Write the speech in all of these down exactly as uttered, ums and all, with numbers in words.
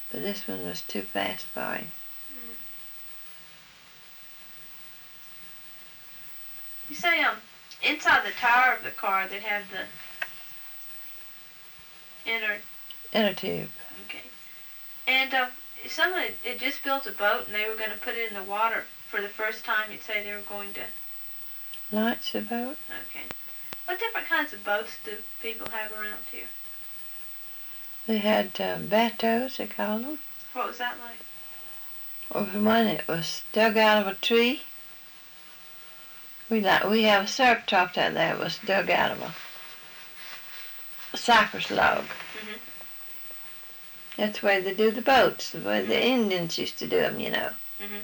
But this one was too fast for him. Mm. You say, um, inside the tire of the car they have the inner... Inner tube. Okay. And, um, if someone had just built a boat and they were going to put it in the water for the first time, you'd say they were going to... Launch the boat? Okay. What different kinds of boats do people have around here? They had uh, bateaus, they called them. What was that like? Or one that was dug out of a tree. We like we have a surf truck out there that was dug out of a, a cypress log. Mm-hmm. That's the way they do the boats, the way the Indians used to do them, you know. Mm-hmm.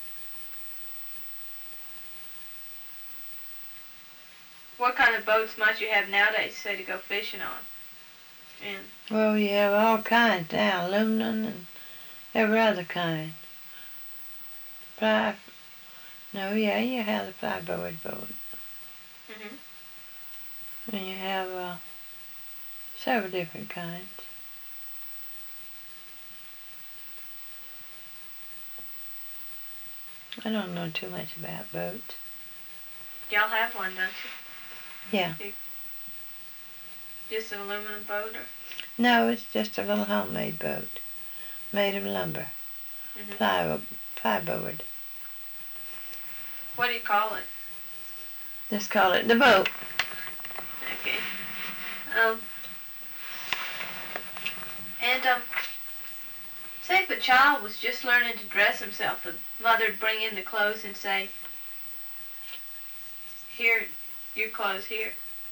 What kind of boats might you have nowadays, say, to go fishing on? And Well, we have all kinds now, aluminum and every other kind. Fly, no, yeah, you have the flyboard boat. Mm-hmm. And you have uh, several different kinds. I don't know too much about boats. Y'all have one, don't you? Yeah. You, just an aluminum boat, or? No, it's just a little homemade boat, made of lumber, Mm-hmm. ply, plyboard. What do you call it? Just call it the boat. Okay. Um. And um. Say if a child was just learning to dress himself, the mother'd bring in the clothes and say, "Here, your clothes here,"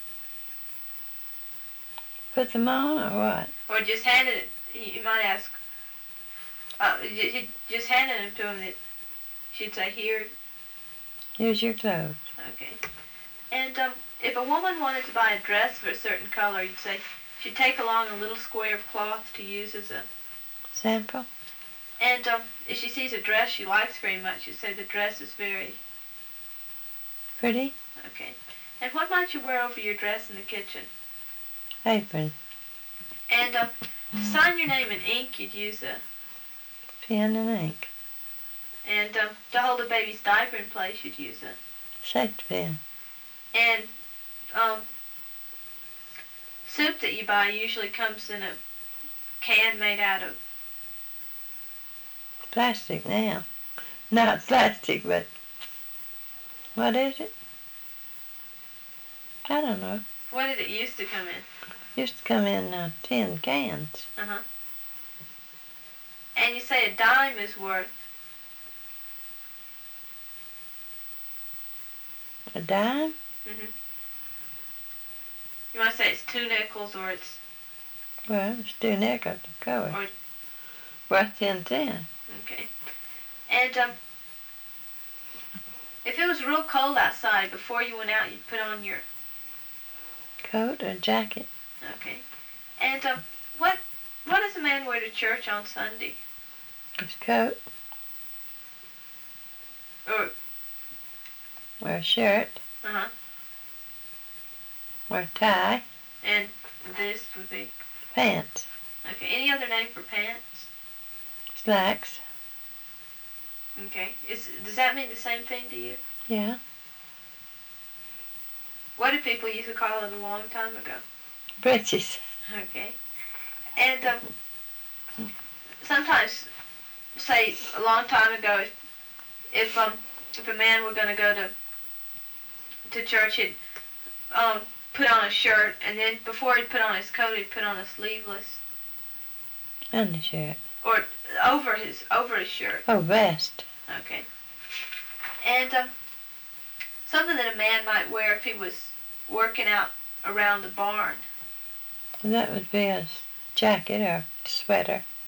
Put them on or what? or just handed it. You might ask. Uh, you, you just handed them to him. That she'd say, "Here." Here's your clothes. Okay. And um, if a woman wanted to buy a dress of a certain color, you'd say she'd take along a little square of cloth to use as a... Sample? And um, if she sees a dress she likes very much, you'd say the dress is very... Pretty? Okay. And what might you wear over your dress in the kitchen? Apron. And um, to sign your name in ink, you'd use a... Pen and ink. And um, to hold a baby's diaper in place, you'd use a... Safety pin. And um, soup that you buy usually comes in a can made out of... Plastic now. Not plastic, but what is it? I don't know. What did it used to come in? Used to come in uh, tin cans. Uh-huh. And you say a dime is worth... A dime? Mm-hmm. You might say it's two nickels, or it's... Well, it's two nickels a cover. Or, worth ten cents. okay. And um, if it was real cold outside, before you went out, you'd put on your... Coat or jacket? Okay. And um, what what does a man wear to church on Sunday? His coat. Or... Wear a shirt. Uh-huh. Wear a tie. And this would be... Pants. Okay. Any other name for pants? Slacks. Okay. Is Does that mean the same thing to you? Yeah. What did people used to call it a long time ago? Breeches. Okay. And um, sometimes, say a long time ago, if if um if a man were going to go to to church, he'd um put on a shirt, and then before he'd put on his coat, he'd put on a sleeveless Undershirt. or over his over his shirt. Oh, vest. Okay. And um, something that a man might wear if he was working out around the barn. That would be a jacket or sweater.